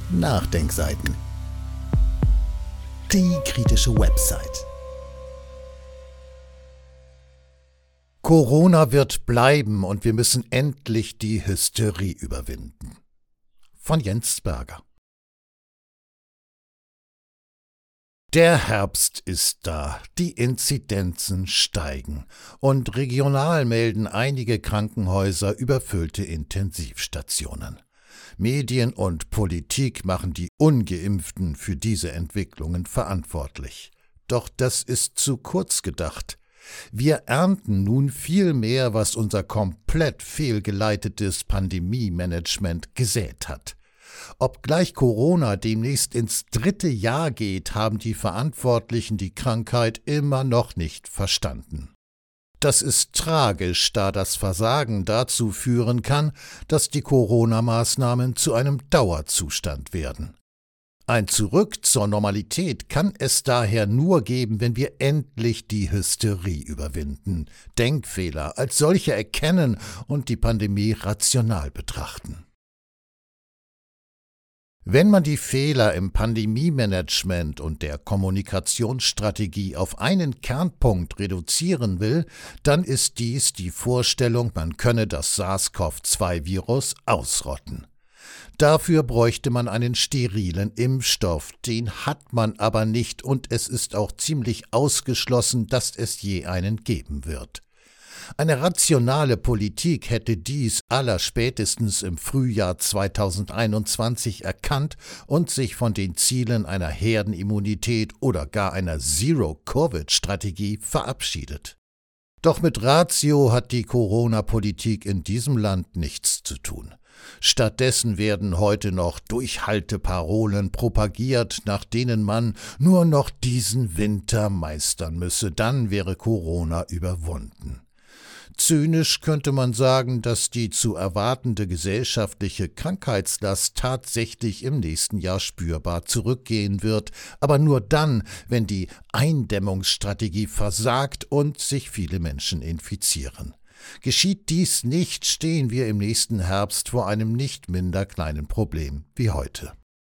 Nachdenkseiten. Die kritische Website. Corona wird bleiben und wir müssen endlich die Hysterie überwinden. Von Jens Berger. Der Herbst ist da, die Inzidenzen steigen und regional melden einige Krankenhäuser überfüllte Intensivstationen. Medien und Politik machen die Ungeimpften für diese Entwicklungen verantwortlich. Doch das ist zu kurz gedacht. Wir ernten nun viel mehr, was unser komplett fehlgeleitetes Pandemie-Management gesät hat. Obgleich Corona demnächst ins 3. Jahr geht, haben die Verantwortlichen die Krankheit immer noch nicht verstanden. Das ist tragisch, da das Versagen dazu führen kann, dass die Corona-Maßnahmen zu einem Dauerzustand werden. Ein Zurück zur Normalität kann es daher nur geben, wenn wir endlich die Hysterie überwinden, Denkfehler als solche erkennen und die Pandemie rational betrachten. Wenn man die Fehler im Pandemie-Management und der Kommunikationsstrategie auf einen Kernpunkt reduzieren will, dann ist dies die Vorstellung, man könne das SARS-CoV-2-Virus ausrotten. Dafür bräuchte man einen sterilen Impfstoff, den hat man aber nicht und es ist auch ziemlich ausgeschlossen, dass es je einen geben wird. Eine rationale Politik hätte dies allerspätestens im Frühjahr 2021 erkannt und sich von den Zielen einer Herdenimmunität oder gar einer Zero-Covid-Strategie verabschiedet. Doch mit Ratio hat die Corona-Politik in diesem Land nichts zu tun. Stattdessen werden heute noch Durchhalteparolen propagiert, nach denen man nur noch diesen Winter meistern müsse, dann wäre Corona überwunden. Zynisch könnte man sagen, dass die zu erwartende gesellschaftliche Krankheitslast tatsächlich im nächsten Jahr spürbar zurückgehen wird, aber nur dann, wenn die Eindämmungsstrategie versagt und sich viele Menschen infizieren. Geschieht dies nicht, stehen wir im nächsten Herbst vor einem nicht minder kleinen Problem wie heute.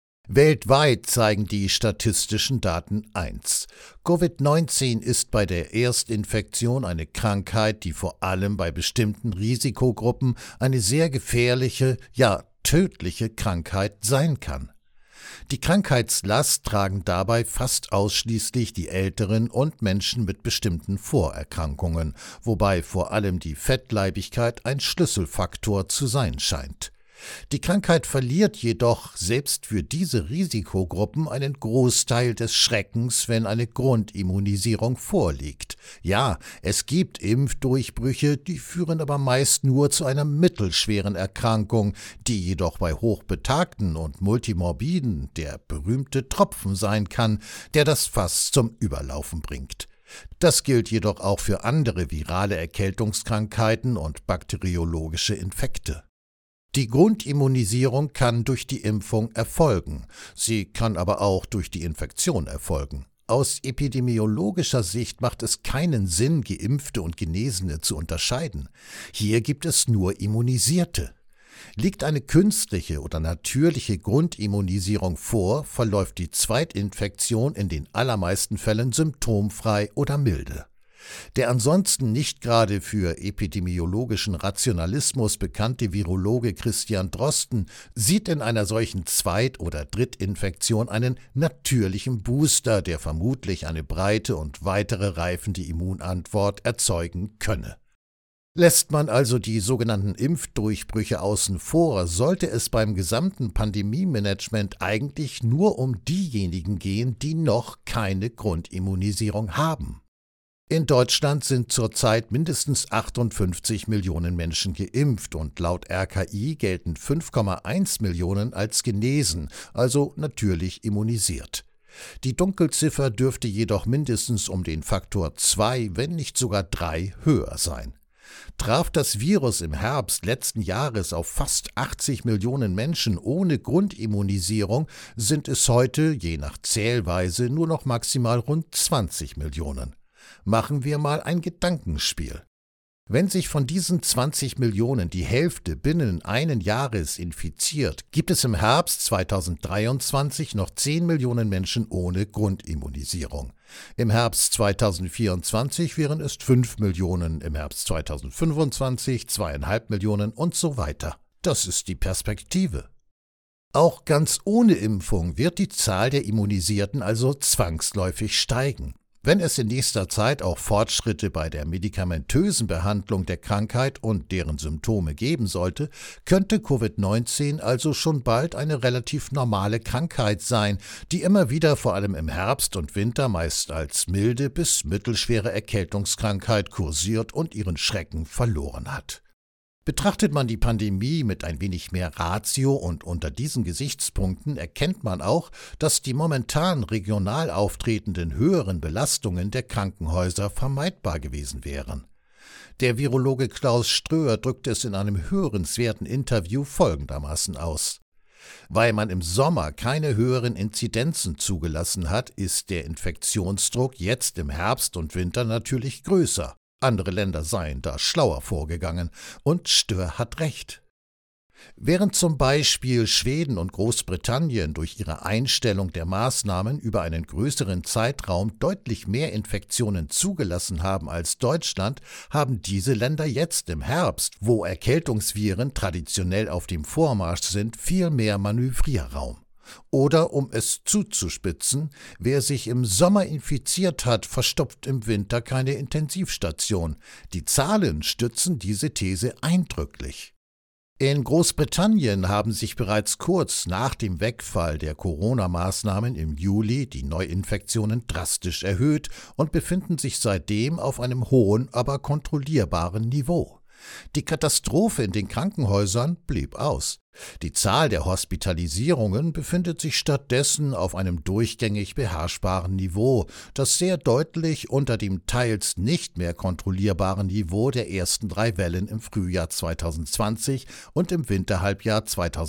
Weltweit zeigen die statistischen Daten eins: Covid-19 ist bei der Erstinfektion eine Krankheit, die vor allem bei bestimmten Risikogruppen eine sehr gefährliche, ja tödliche Krankheit sein kann. Die Krankheitslast tragen dabei fast ausschließlich die Älteren und Menschen mit bestimmten Vorerkrankungen, wobei vor allem die Fettleibigkeit ein Schlüsselfaktor zu sein scheint. Die Krankheit verliert jedoch selbst für diese Risikogruppen einen Großteil des Schreckens, wenn eine Grundimmunisierung vorliegt. Ja, es gibt Impfdurchbrüche, die führen aber meist nur zu einer mittelschweren Erkrankung, die jedoch bei Hochbetagten und Multimorbiden der berühmte Tropfen sein kann, der das Fass zum Überlaufen bringt. Das gilt jedoch auch für andere virale Erkältungskrankheiten und bakteriologische Infekte. Die Grundimmunisierung kann durch die Impfung erfolgen, sie kann aber auch durch die Infektion erfolgen. Aus epidemiologischer Sicht macht es keinen Sinn, Geimpfte und Genesene zu unterscheiden. Hier gibt es nur Immunisierte. Liegt eine künstliche oder natürliche Grundimmunisierung vor, verläuft die Zweitinfektion in den allermeisten Fällen symptomfrei oder milde. Der ansonsten nicht gerade für epidemiologischen Rationalismus bekannte Virologe Christian Drosten sieht in einer solchen Zweit- oder Drittinfektion einen natürlichen Booster, der vermutlich eine breite und weitere reifende Immunantwort erzeugen könne. Lässt man also die sogenannten Impfdurchbrüche außen vor, sollte es beim gesamten Pandemie-Management eigentlich nur um diejenigen gehen, die noch keine Grundimmunisierung haben. In Deutschland sind zurzeit mindestens 58 Millionen Menschen geimpft und laut RKI gelten 5,1 Millionen als genesen, also natürlich immunisiert. Die Dunkelziffer dürfte jedoch mindestens um den Faktor 2, wenn nicht sogar 3 höher sein. Traf das Virus im Herbst letzten Jahres auf fast 80 Millionen Menschen ohne Grundimmunisierung, sind es heute, je nach Zählweise, nur noch maximal rund 20 Millionen. Machen wir mal ein Gedankenspiel. Wenn sich von diesen 20 Millionen die Hälfte binnen einen Jahres infiziert, gibt es im Herbst 2023 noch 10 Millionen Menschen ohne Grundimmunisierung. Im Herbst 2024 wären es 5 Millionen, im Herbst 2025 2,5 Millionen und so weiter. Das ist die Perspektive. Auch ganz ohne Impfung wird die Zahl der Immunisierten also zwangsläufig steigen. Wenn es in nächster Zeit auch Fortschritte bei der medikamentösen Behandlung der Krankheit und deren Symptome geben sollte, könnte Covid-19 also schon bald eine relativ normale Krankheit sein, die immer wieder vor allem im Herbst und Winter meist als milde bis mittelschwere Erkältungskrankheit kursiert und ihren Schrecken verloren hat. Betrachtet man die Pandemie mit ein wenig mehr Ratio und unter diesen Gesichtspunkten erkennt man auch, dass die momentan regional auftretenden höheren Belastungen der Krankenhäuser vermeidbar gewesen wären. Der Virologe Klaus Ströer drückt es in einem hörenswerten Interview folgendermaßen aus: Weil man im Sommer keine höheren Inzidenzen zugelassen hat, ist der Infektionsdruck jetzt im Herbst und Winter natürlich größer. Andere Länder seien da schlauer vorgegangen, und Stör hat recht. Während zum Beispiel Schweden und Großbritannien durch ihre Einstellung der Maßnahmen über einen größeren Zeitraum deutlich mehr Infektionen zugelassen haben als Deutschland, haben diese Länder jetzt im Herbst, wo Erkältungsviren traditionell auf dem Vormarsch sind, viel mehr Manövrierraum. Oder, um es zuzuspitzen, wer sich im Sommer infiziert hat, verstopft im Winter keine Intensivstation. Die Zahlen stützen diese These eindrücklich. In Großbritannien haben sich bereits kurz nach dem Wegfall der Corona-Maßnahmen im Juli die Neuinfektionen drastisch erhöht und befinden sich seitdem auf einem hohen, aber kontrollierbaren Niveau. Die Katastrophe in den Krankenhäusern blieb aus. Die Zahl der Hospitalisierungen befindet sich stattdessen auf einem durchgängig beherrschbaren Niveau, das sehr deutlich unter dem teils nicht mehr kontrollierbaren Niveau der ersten 3 Wellen im Frühjahr 2020 und im Winterhalbjahr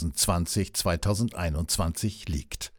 2020/2021 liegt.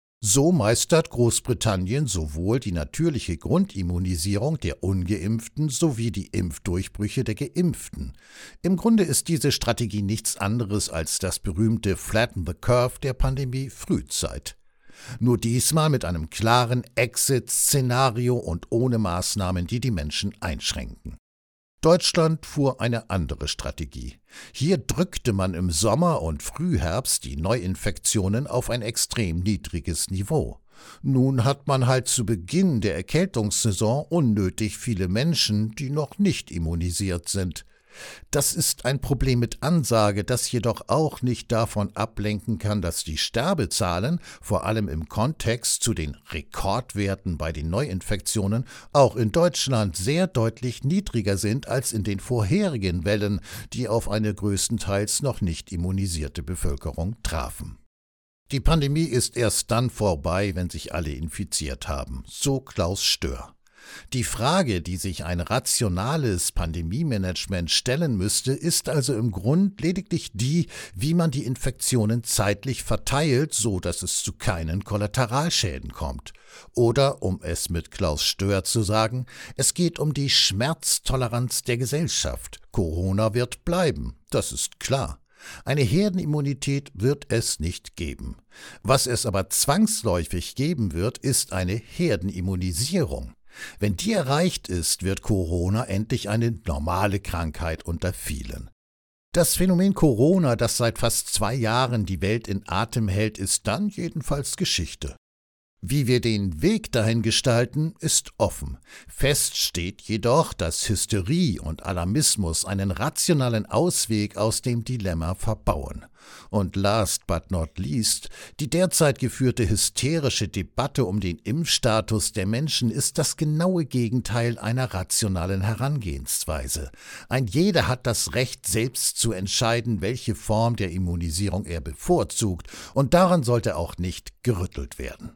So meistert Großbritannien sowohl die natürliche Grundimmunisierung der Ungeimpften sowie die Impfdurchbrüche der Geimpften. Im Grunde ist diese Strategie nichts anderes als das berühmte Flatten the Curve der Pandemie-Frühzeit. Nur diesmal mit einem klaren Exit-Szenario und ohne Maßnahmen, die die Menschen einschränken. Deutschland fuhr eine andere Strategie. Hier drückte man im Sommer und Frühherbst die Neuinfektionen auf ein extrem niedriges Niveau. Nun hat man halt zu Beginn der Erkältungssaison unnötig viele Menschen, die noch nicht immunisiert sind. Das ist ein Problem mit Ansage, das jedoch auch nicht davon ablenken kann, dass die Sterbezahlen, vor allem im Kontext zu den Rekordwerten bei den Neuinfektionen, auch in Deutschland sehr deutlich niedriger sind als in den vorherigen Wellen, die auf eine größtenteils noch nicht immunisierte Bevölkerung trafen. Die Pandemie ist erst dann vorbei, wenn sich alle infiziert haben, so Klaus Stör. Die Frage, die sich ein rationales Pandemiemanagement stellen müsste, ist also im Grund lediglich die, wie man die Infektionen zeitlich verteilt, so dass es zu keinen Kollateralschäden kommt. Oder, um es mit Klaus Stör zu sagen, es geht um die Schmerztoleranz der Gesellschaft. Corona wird bleiben, das ist klar. Eine Herdenimmunität wird es nicht geben. Was es aber zwangsläufig geben wird, ist eine Herdenimmunisierung. Wenn die erreicht ist, wird Corona endlich eine normale Krankheit unter vielen. Das Phänomen Corona, das seit fast 2 Jahren die Welt in Atem hält, ist dann jedenfalls Geschichte. Wie wir den Weg dahin gestalten, ist offen. Fest steht jedoch, dass Hysterie und Alarmismus einen rationalen Ausweg aus dem Dilemma verbauen. Und last but not least, die derzeit geführte hysterische Debatte um den Impfstatus der Menschen ist das genaue Gegenteil einer rationalen Herangehensweise. Ein jeder hat das Recht, selbst zu entscheiden, welche Form der Immunisierung er bevorzugt, und daran sollte auch nicht gerüttelt werden.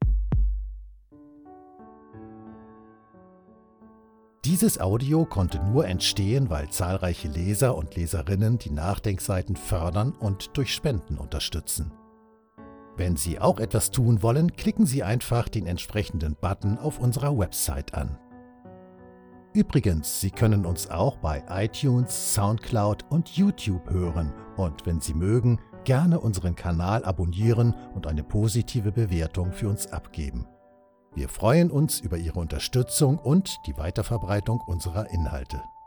Dieses Audio konnte nur entstehen, weil zahlreiche Leser und Leserinnen die Nachdenkseiten fördern und durch Spenden unterstützen. Wenn Sie auch etwas tun wollen, klicken Sie einfach den entsprechenden Button auf unserer Website an. Übrigens, Sie können uns auch bei iTunes, Soundcloud und YouTube hören und wenn Sie mögen, gerne unseren Kanal abonnieren und eine positive Bewertung für uns abgeben. Wir freuen uns über Ihre Unterstützung und die Weiterverbreitung unserer Inhalte.